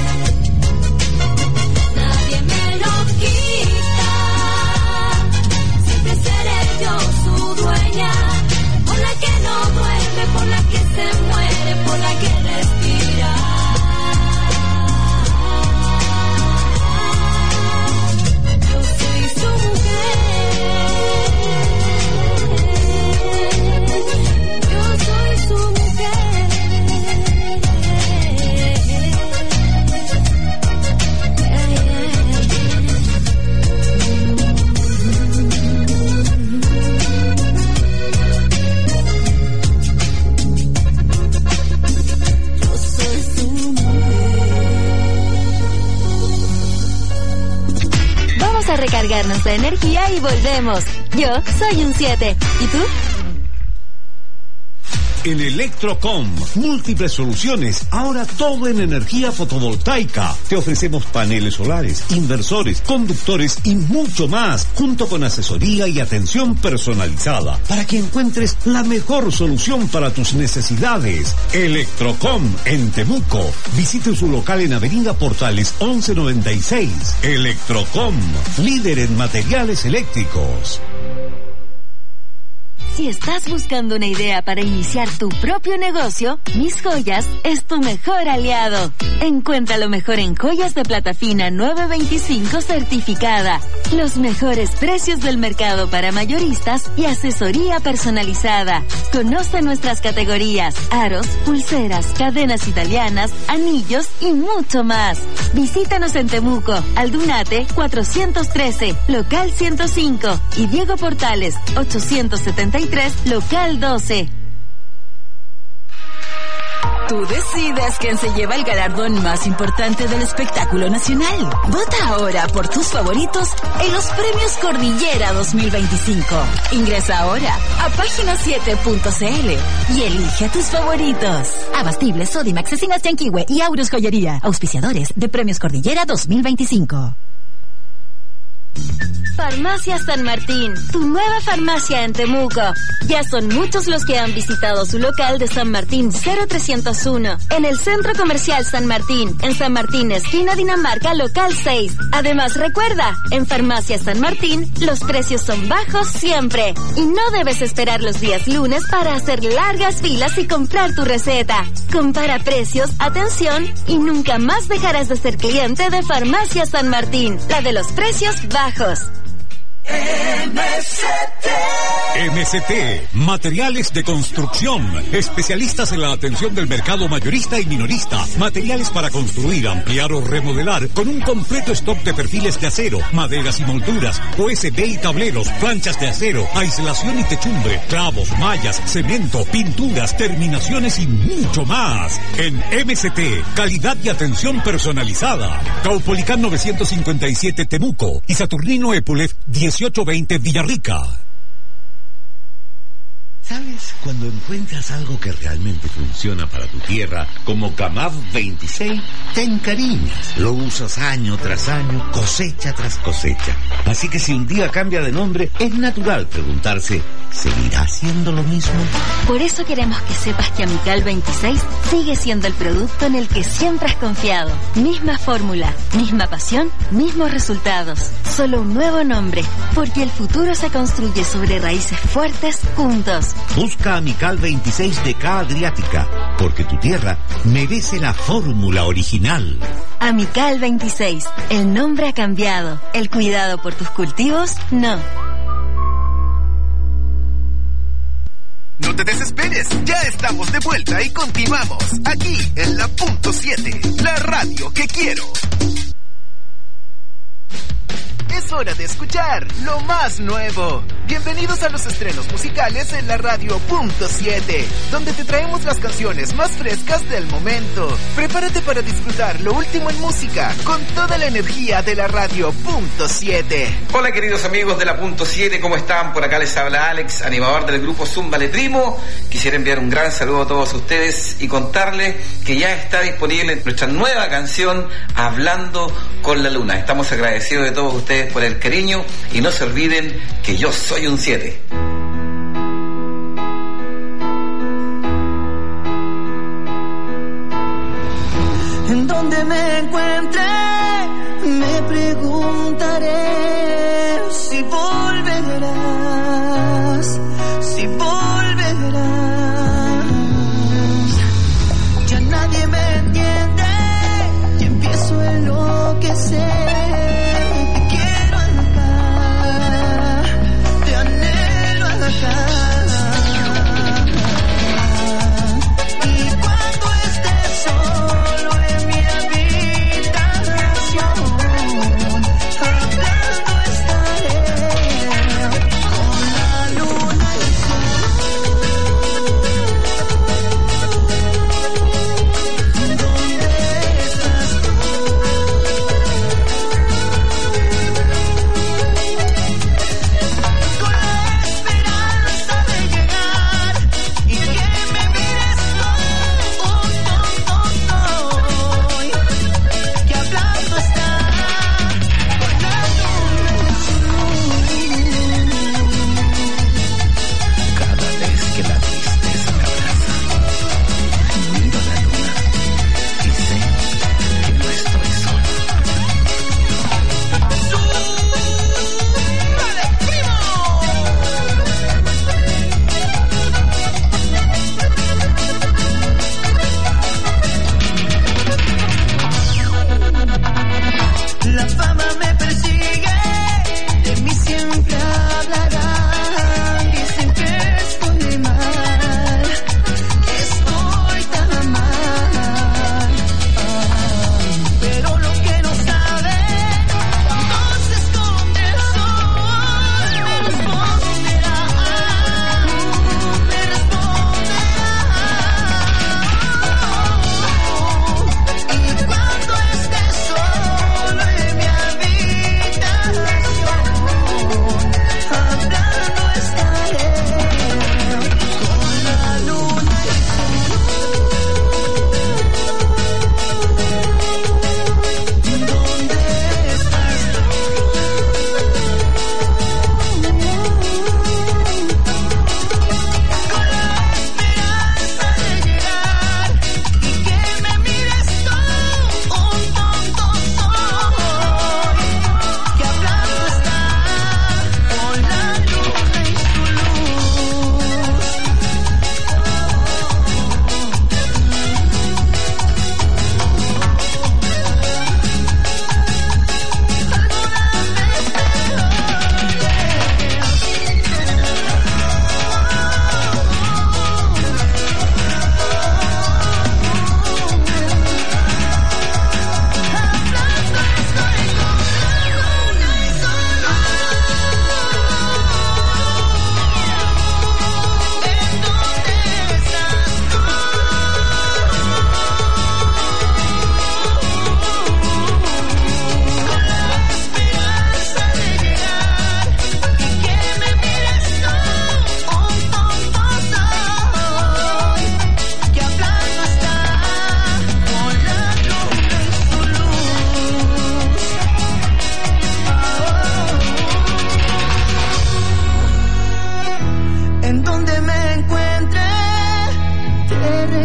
Nadie me lo quita, siempre seré yo su dueña, por la que no duerme, por la que se muere, por la que respira. Yo soy su mujer. Yo soy su mujer. Yo soy su Vamos a recargarnos la energía y volvemos. Yo soy un 7. ¿Y tú? En Electrocom, múltiples soluciones, ahora todo en energía fotovoltaica. Te ofrecemos paneles solares, inversores, conductores y mucho más, junto con asesoría y atención personalizada, para que encuentres la mejor solución para tus necesidades. Electrocom en Temuco. Visite su local en Avenida Portales 1196. Electrocom, líder en materiales eléctricos. Si estás buscando una idea para iniciar tu propio negocio, Mis Joyas es tu mejor aliado. Encuentra lo mejor en joyas de plata fina 925 certificada, los mejores precios del mercado para mayoristas y asesoría personalizada. Conoce nuestras categorías: aros, pulseras, cadenas italianas, anillos y mucho más. Visítanos en Temuco, Aldunate 413, local 105 y Diego Portales 873, local 12. Tú decides quién se lleva el galardón más importante del espectáculo nacional. Vota ahora por tus favoritos en los Premios Cordillera 2025. Ingresa ahora a página7.cl y elige a tus favoritos. Abastible, Sodimac, Cecinas Yanquihue y Aurus Joyería. Auspiciadores de Premios Cordillera 2025. Farmacia San Martín, tu nueva farmacia en Temuco. Ya son muchos los que han visitado su local de San Martín 0301, en el Centro Comercial San Martín, en San Martín, esquina Dinamarca, local 6. Además, recuerda, en Farmacia San Martín, los precios son bajos siempre. Y no debes esperar los días lunes para hacer largas filas y comprar tu receta. Compara precios, atención, y nunca más dejarás de ser cliente de Farmacia San Martín, la de los precios bajos. MCT, materiales de construcción, especialistas en la atención del mercado mayorista y minorista, materiales para construir, ampliar o remodelar, con un completo stock de perfiles de acero, maderas y molduras, OSB y tableros, planchas de acero, aislación y techumbre, clavos, mallas, cemento, pinturas, terminaciones y mucho más. En MCT, calidad y atención personalizada. Caupolicán 957 Temuco y Saturnino Epulef 1820 Villarrica. ¿Sabes? Cuando encuentras algo que realmente funciona para tu tierra, como Camav 26, te encariñas. Lo usas año tras año, cosecha tras cosecha. Así que si un día cambia de nombre, es natural preguntarse, ¿seguirá siendo lo mismo? Por eso queremos que sepas que Amical 26 sigue siendo el producto en el que siempre has confiado. Misma fórmula, misma pasión, mismos resultados. Solo un nuevo nombre, porque el futuro se construye sobre raíces fuertes juntos. Busca Amical 26 de K Adriática, porque tu tierra merece la fórmula original. Amical 26, el nombre ha cambiado, el cuidado por tus cultivos, no. No te desesperes, ya estamos de vuelta y continuamos aquí en la Punto 7, la radio que quiero. Es hora de escuchar lo más nuevo. Bienvenidos a los estrenos musicales en la radio Punto 7, donde te traemos las canciones más frescas del momento. Prepárate para disfrutar lo último en música con toda la energía de la radio Punto 7. Hola queridos amigos de la Punto 7, ¿cómo están? Por acá les habla Alex, animador del grupo Zumba Le Primo. Quisiera enviar un gran saludo a todos ustedes y contarles que ya está disponible nuestra nueva canción Hablando con la Luna. Estamos agradecidos de todos ustedes por el cariño y no se olviden que yo soy un 7. En donde me encuentre, me preguntaré si volverás, si volverás. Ya nadie me entiende y empiezo a enloquecer.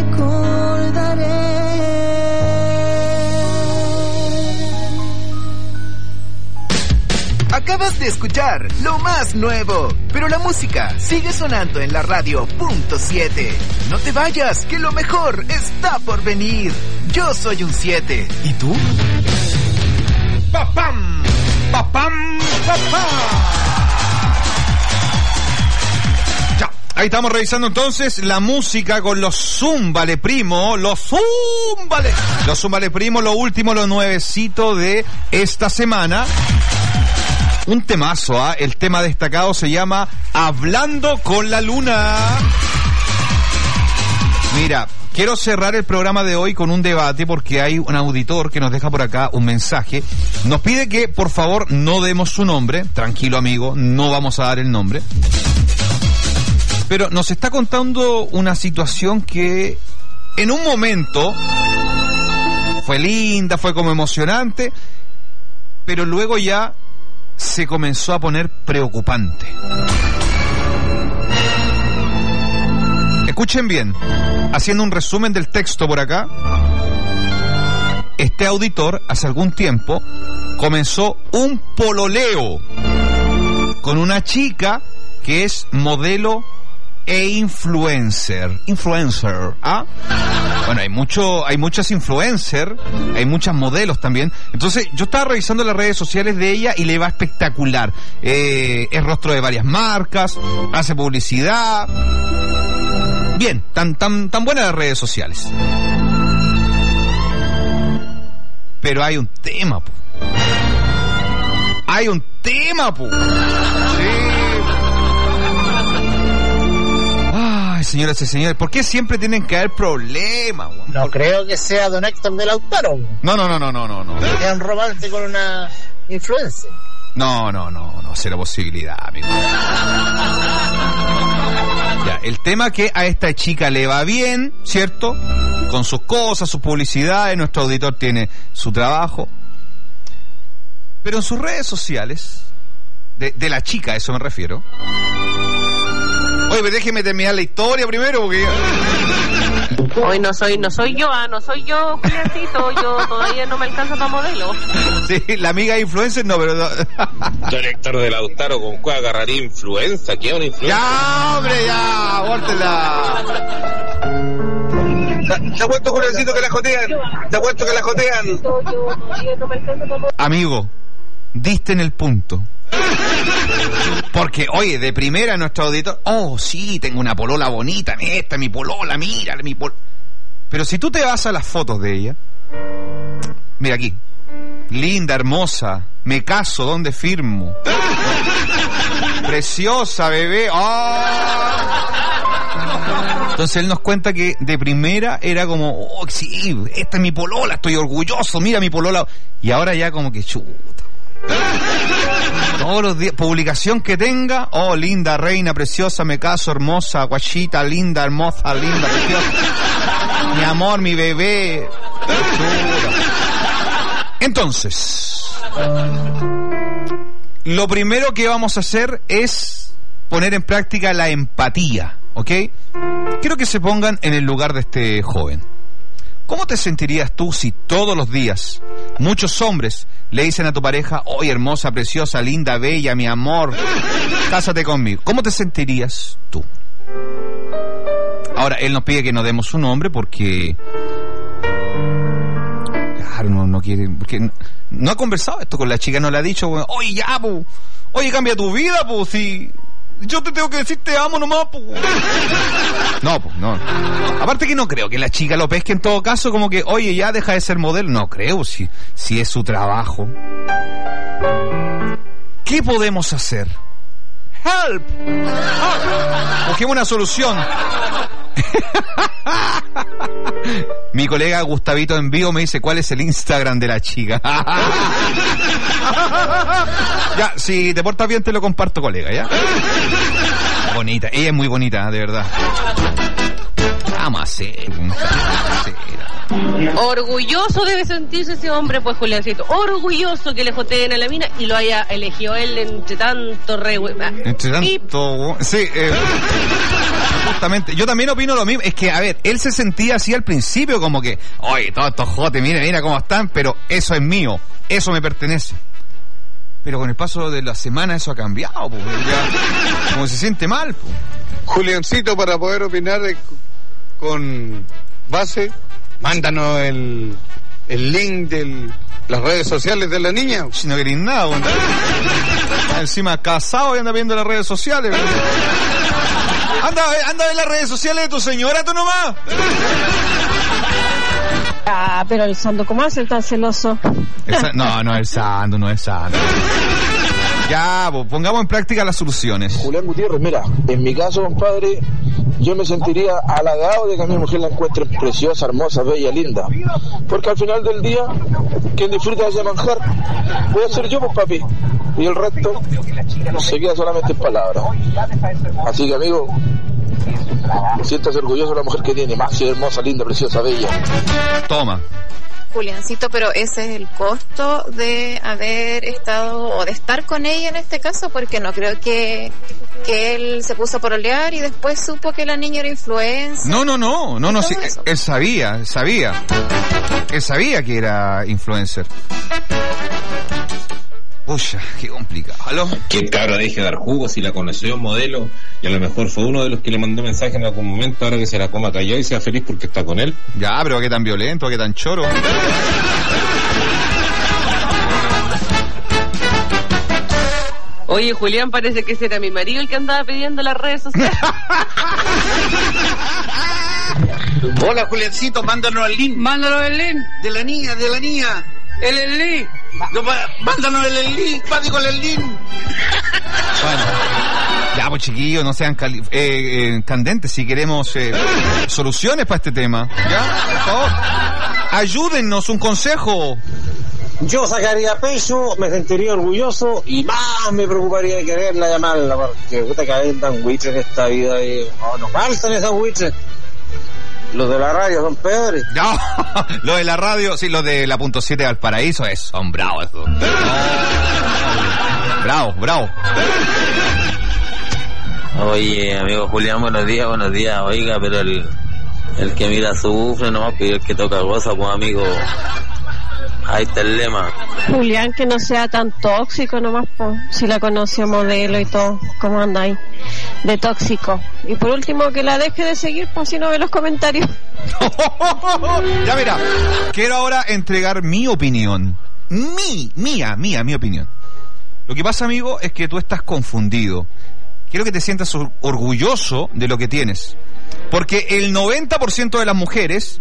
recordaré. Acabas de escuchar lo más nuevo, pero la música sigue sonando en la radio .7. No te vayas, que lo mejor está por venir. Yo soy un 7. ¿Y tú? ¡Papam! ¡Papam! ¡Papam! Ya, ahí estamos revisando entonces la música con los Zúmbale Primo. Los Zúmbale Primo, lo último, lo nuevecito de esta semana. Un temazo, ¿ah? El tema destacado se llama Hablando con la Luna. Mira, quiero cerrar el programa de hoy con un debate porque hay un auditor que nos deja por acá un mensaje. Nos pide que, por favor, no demos su nombre. Tranquilo, amigo, no vamos a dar el nombre. Pero nos está contando una situación que en un momento fue linda, fue como emocionante, pero luego ya se comenzó a poner preocupante. Escuchen bien, haciendo un resumen del texto por acá. Este auditor hace algún tiempo comenzó un pololeo con una chica que es modelo e influencer, ¿ah? Bueno, hay muchas influencers, hay muchas modelos también. Entonces, yo estaba revisando las redes sociales de ella y le va espectacular. Es rostro de varias marcas, hace publicidad. Bien, tan buenas las redes sociales. Pero hay un tema, po. Hay un tema, po. Sí. Señoras y señores, ¿por qué siempre tienen que haber problemas? No creo que sea don Héctor de Lautaro. No. Es un romance con una influencer. No, será posibilidad, amigo. Ya, el tema que a esta chica le va bien, ¿cierto? Con sus cosas, sus publicidades, nuestro auditor tiene su trabajo. Pero en sus redes sociales, de la chica, a eso me refiero. Oye, pero déjeme terminar la historia primero, porque... Hoy no soy yo, Juliancito, yo todavía no me alcanza para modelo. Sí, la amiga influencer no, pero... Don Héctor de Lautaro, ¿con cuál agarraría influenza? ¿Qué es una influenza? ¡Ya, hombre, ya! ¡Bórtela! Te apuesto, Juliancito, que la jotean. Amigo, diste en el punto. Porque, oye, de primera nuestro auditor, oh, sí, tengo una polola bonita, esta es mi polola, mira, Pero si tú te vas a las fotos de ella, mira aquí, linda, hermosa, me caso, ¿dónde firmo? Preciosa, bebé, ¡oh! Entonces él nos cuenta que de primera era como, oh, sí, esta es mi polola, estoy orgulloso, mira mi polola. Y ahora ya como que chuta. Todos los días, publicación que tenga, oh, linda, reina, preciosa, me caso, hermosa, guachita, linda, hermosa, linda, preciosa, mi amor, mi bebé. Entonces, lo primero que vamos a hacer es poner en práctica la empatía, ¿ok? Quiero que se pongan en el lugar de este joven. ¿Cómo te sentirías tú si todos los días muchos hombres le dicen a tu pareja, oye, hermosa, preciosa, linda, bella, mi amor, cásate conmigo? ¿Cómo te sentirías tú? Ahora, él nos pide que no demos su nombre porque... Claro, no quiere... Porque no ha conversado esto con la chica, no le ha dicho, oye, ya, pu, oye, cambia tu vida, pu, si... Yo te tengo que decir te amo nomás, pu. No, pues no. Aparte que no creo que la chica lo pesque en todo caso como que, oye, ya deja de ser modelo. No creo, si es su trabajo. ¿Qué podemos hacer? ¡Help! Busquemos una solución. Mi colega Gustavito en vivo me dice, ¿cuál es el Instagram de la chica? Ya, si te portas bien te lo comparto, colega, ¿ya? Bonita, ella es muy bonita, de verdad. Vamos a hacer. Orgulloso debe sentirse ese hombre, pues, Juliancito. Orgulloso que le joteen a la mina y lo haya elegido él entre tanto Entre tanto... Sí, Justamente, yo también opino lo mismo. Es que, a ver, él se sentía así al principio, como que, oye, todos estos jotes, mira cómo están, pero eso es mío, eso me pertenece. Pero con el paso de la semana eso ha cambiado, pues, ya, como se siente mal, pues. Juliancito, para poder opinar con base, mándanos el link de las redes sociales de la niña. Si no querés nada, bueno. Encima casado y anda viendo las redes sociales. Anda a ver las redes sociales de tu señora, tú nomás. Ah, pero el Sando, ¿cómo hace tan celoso? No es Sando. Ya, pues, pongamos en práctica las soluciones. Julián Gutiérrez, mira, en mi caso, compadre, yo me sentiría halagado de que a mi mujer la encuentre preciosa, hermosa, bella, linda. Porque al final del día, quien disfruta de ese manjar, voy a ser yo, pues, papi. Y el resto se queda solamente en palabras. Así que, amigo, siéntase orgulloso de la mujer que tiene, más hermosa, linda, preciosa, bella. Toma. Juliancito, pero ese es el costo de haber estado o de estar con ella en este caso, porque no creo que él se puso a pololear y después supo que la niña era influencer. No, sí, él sabía que era influencer. Pucha, qué complicado. ¿Aló? Que cabra deje de dar jugo si la conoció un modelo y a lo mejor fue uno de los que le mandó mensaje en algún momento, ahora que se la coma callado y sea feliz porque está con él. Ya, pero qué tan violento, qué tan choro. Oye, Julián, parece que ese era mi marido el que andaba pidiendo las redes sociales. Hola, Juliancito, mándanos el link. Mándanos el link. De la niña. El link. No, mándanos el link, pati, con el link. Bueno, ya, pues, chiquillos, no sean candentes si queremos soluciones para este tema. ¿Ya? Por favor, ayúdennos, un consejo. Yo sacaría pecho, me sentiría orgulloso y más me preocuparía de quererla, llamarla, porque puta que hay tan buitres en esta vida y nos faltan esas buitres. Los de la radio son peores. No, los de la radio, sí, los de la .7 de Valparaíso, son bravos esos. Bravo. Oye, amigo Julián, buenos días. Oiga, pero el que mira sufre nomás, pero el que toca goza, pues, amigo. Ahí está el lema. Julián, que no sea tan tóxico nomás, po. Si la conoció modelo y todo, ¿cómo anda ahí? De tóxico. Y por último, que la deje de seguir, pues, si no ve los comentarios. Ya, mira, quiero ahora entregar mi opinión. Mi opinión. Lo que pasa, amigo, es que tú estás confundido. Quiero que te sientas orgulloso de lo que tienes. Porque el 90% de las mujeres...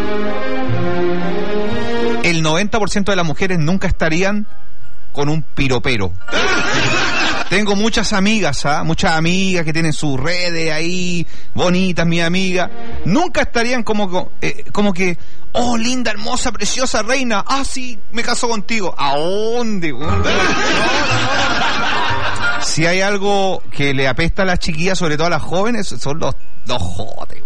El 90% de las mujeres nunca estarían con un piropero. Tengo muchas amigas, muchas amigas que tienen sus redes ahí, bonitas, mi amiga. Nunca estarían como que, oh, linda, hermosa, preciosa, reina. Ah, sí, me caso contigo. ¿A dónde? No. Si hay algo que le apesta a las chiquillas, sobre todo a las jóvenes, son los jotes.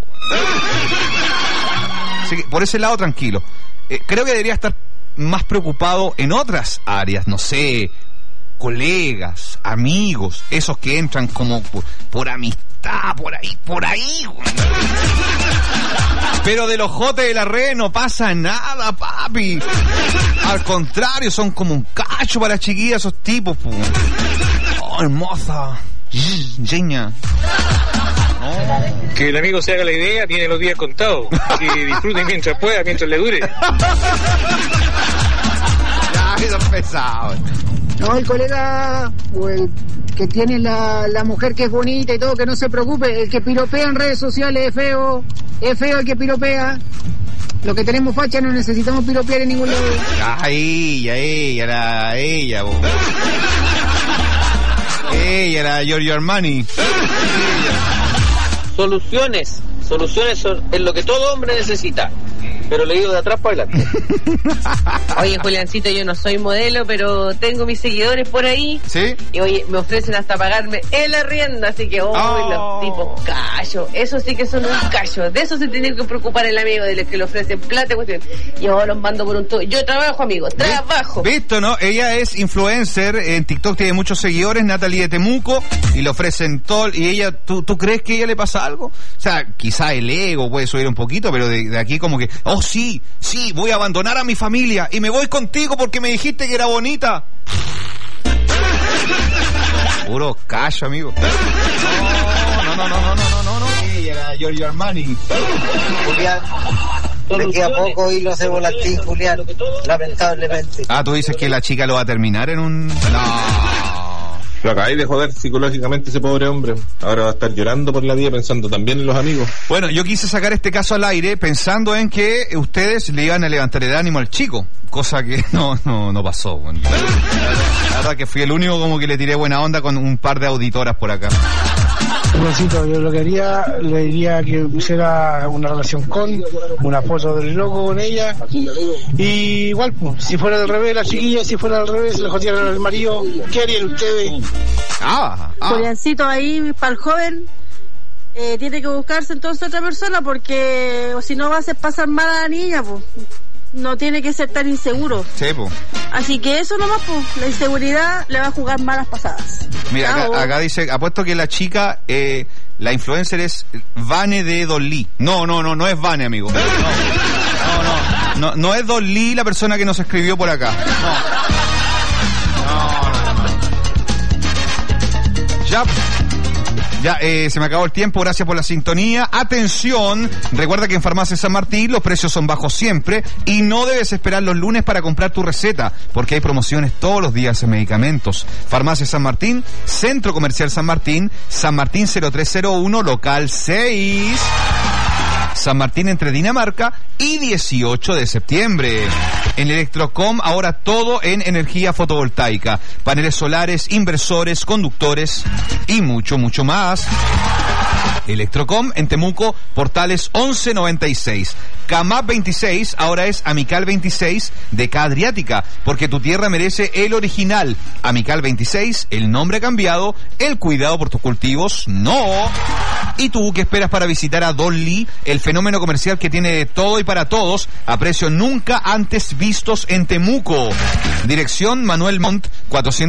Así que por ese lado, tranquilo. Creo que debería estar más preocupado en otras áreas, no sé, colegas, amigos, esos que entran como por amistad, por ahí. Pero de los jotes de la red no pasa nada, papi. Al contrario, son como un cacho para las chiquillas esos tipos. Oh, hermosa, lleña. Que el amigo se haga la idea, tiene los días contados. Que disfruten mientras pueda, mientras le dure. Ya, eso es pesado. No, el colega o el que tiene la mujer que es bonita y todo, que no se preocupe. El que piropea en redes sociales es feo el que piropea. Los que tenemos facha no necesitamos piropear en ningún lado. Ella, vos. Ella era Giorgio Armani. Soluciones es lo que todo hombre necesita. pero le digo de atrás para adelante. Oye, Juliancito, yo no soy modelo, pero tengo mis seguidores por ahí. ¿Sí? Y oye, me ofrecen hasta pagarme el arriendo, así que, los tipos callos. Eso sí que son un callo. De eso se tiene que preocupar el amigo, de los que le ofrecen plata, cuestión. Yo los mando por un tubo. Yo trabajo, amigo, trabajo. ¿Visto, no? Ella es influencer, en TikTok tiene muchos seguidores, Natalie de Temuco, y le ofrecen todo, y ella, ¿tú crees que a ella le pasa algo? O sea, quizá el ego puede subir un poquito, pero de aquí como que, sí, voy a abandonar a mi familia y me voy contigo porque me dijiste que era bonita. Puro callo, amigo. No. Sí, era Giorgio Armani. Julián, de que a poco hilo se volatín, Julián, lamentablemente. Tú dices que la chica lo va a terminar en un... No. Lo acabáis de joder psicológicamente ese pobre hombre. Ahora va a estar llorando por la vida pensando también en los amigos. Bueno, yo quise sacar este caso al aire pensando en que ustedes le iban a levantar el ánimo al chico, cosa que no pasó. Bueno, la verdad que fui el único como que le tiré buena onda con un par de auditoras por acá. Yo lo que haría, le diría que pusiera una relación con, una foto del loco con ella, y igual, pues, si fuera al revés la chiquilla, si fuera al revés, le jodieran al marido, ¿qué harían ustedes? Juliancito, ahí para el joven tiene que buscarse entonces otra persona, porque o si no va a hacer pasar mal a la niña, pues. No tiene que ser tan inseguro. Sí, pues. Así que eso nomás, pues. La inseguridad le va a jugar malas pasadas. Mira, acá dice, apuesto que la chica, la influencer es Vane de Don Lee. No es Vane, amigo. No es Don Lee la persona que nos escribió por acá. No. Ya, se me acabó el tiempo, gracias por la sintonía. Atención, recuerda que en Farmacia San Martín los precios son bajos siempre y no debes esperar los lunes para comprar tu receta, porque hay promociones todos los días en medicamentos. Farmacia San Martín, Centro Comercial San Martín 0301, local 6. San Martín entre Dinamarca y 18 de septiembre. En Electrocom ahora todo en energía fotovoltaica, paneles solares, inversores, conductores y mucho más. Electrocom en Temuco, Portales 1196. Camap 26 ahora es Amical 26 de K Adriática, porque tu tierra merece el original. Amical 26, el nombre ha cambiado, el cuidado por tus cultivos no. ¿Y tú qué esperas para visitar a Don Lee, el fenómeno comercial que tiene de todo y para todos, a precios nunca antes vistos en Temuco? Dirección Manuel Montt 400